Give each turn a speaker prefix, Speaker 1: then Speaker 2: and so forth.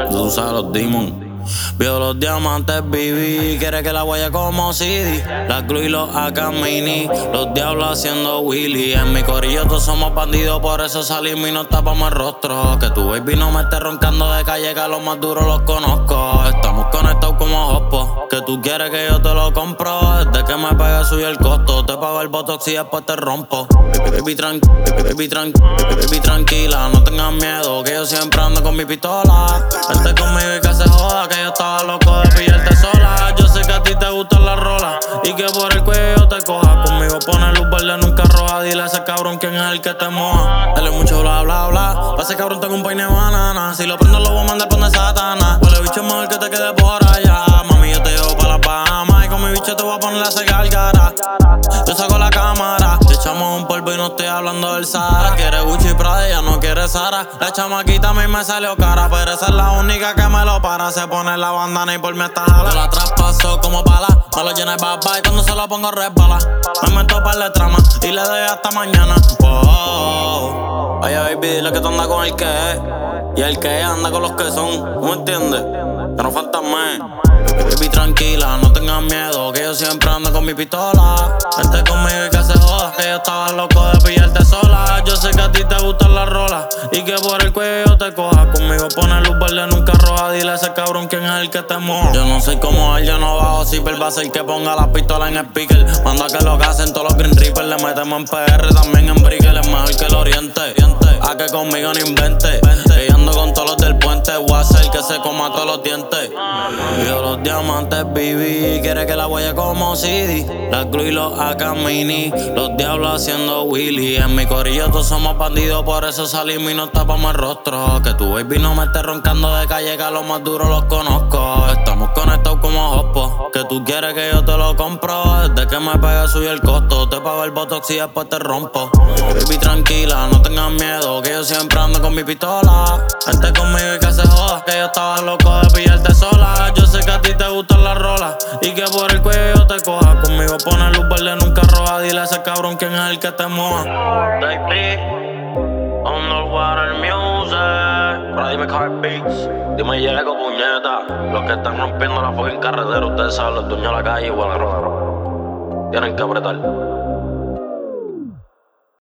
Speaker 1: Tú sabes los demons. Vio los diamantes, viví, quiere que la guaya como CD. La Glue y los AK Mini, los diablos haciendo Willy. En mi corillo todos somos bandidos, por eso salimos y nos tapamos el rostro. Que tu baby no me esté roncando de calle, que a los más duros los conozco. Estamos conectados como hotspot, que tú quieres que yo te lo compro. Desde que me pegue sube el costo, te pago el botox y después te rompo. Baby tranquila, no tengas miedo, que yo siempre ando con mi pistola. Vente conmigo y que se joda, que yo estaba loco de pillarte sola. Yo sé que a ti te gustan las rolas y que por el cuello te coja. Conmigo pone luz verde, nunca roja. Dile a ese cabrón quién es el que te moja. Dale mucho bla bla bla, pa' ese cabrón tengo un peine de banana. Si lo prendo lo voy a mandar por donde Satana. Huele bicho es mejor que te quede por allá. Mami, yo te llevo pa' las Bahamas y con mi bicho te voy a poner a secar cara. Yo saco la cámara, te echamos un polvo y no estoy hablando del Sahara. Quiere Gucci y Prada, ella no quiere Sara. La chamaquita a mí me salió cara, pero esa es la única que me lo para. Se pone la bandana y por mí está jala. Yo la traspaso como bala, me lo llena de baba y cuando se lo pongo resbala. Me meto par de trama y le doy hasta mañana. Wow. Oye baby, dile que tú andas con el que es y el que es anda con los que son. ¿Tú me entiendes? Que no fantasmes. Baby tranquila, no tengas miedo, que yo siempre ando con mi pistola. Vente conmigo y que se joda, que yo estaba loco de pillarte sola. Yo sé que a ti te gustan las rolas y que por el cuello te coja. Conmigo pone luz verde, nunca roja. Dile a ese cabrón quién es el que te moja. Yo no soy como él, yo no bajo zipper. Va a ser que ponga las pistolas en speaker. Manda que lo gasen todos los Green Reapers. Le metemos en PR, también en Brickell. Es mejor que el Oriente. A que conmigo no invente. Y ando con todos los del puente. Voy a hacer que se coma todos los dientes. Yo los diamantes viví, quiere que la guaya como CD. La Glue y los AK Mini, los diablos haciendo Willy. En mi corillo todos somos bandidos, por eso salimos y nos tapamos el rostro. Que tu baby no me esté roncando de calle, que a los más duros los conozco. Estamos conectados como hotspot, que tú quieres que yo te lo compro. Desde que me pegue sube el costo, te pago el botox y después te rompo. Baby tranquila, no tengas miedo, que yo siempre ando con mi pistola. Vente conmigo y que se joda, que yo estaba loco de pillarte sola. Yo sé que a ti te gustan las rolas y que por el cuello te coja. Conmigo pone luz verde, nunca roja. Dile a ese cabrón quién es el que te moja. Underwater Music. Para dime Car Beats. Dime Llego, puñeta. Los que están rompiendo la fucking carretera, ustedes saben, los dueños de la calle, bueno, tienen que apretar.